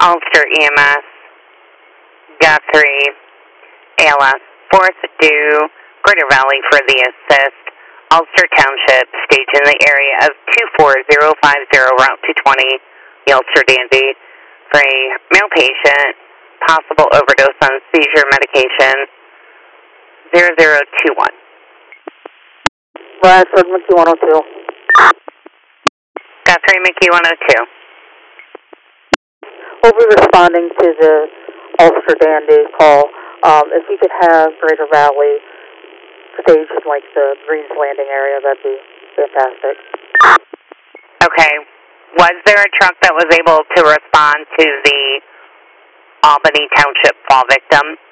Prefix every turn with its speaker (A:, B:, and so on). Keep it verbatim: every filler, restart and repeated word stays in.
A: Ulster E M S, Guthrie, A L S, fourth due, Greater Valley for the assist, Ulster Township, stage in the area of two four zero five zero, Route two twenty, the Ulster Dandy, for a male patient, possible overdose on seizure medication, zero zero two one.
B: Bradford, McKee one oh two.
A: Guthrie, McKee one oh two.
B: We'll be responding to the Ulster Dandy call. Um, if you could have Greater Valley staged in like the Greens Landing area, that'd be fantastic.
A: Okay. Was there a truck that was able to respond to the Albany Township fall victim?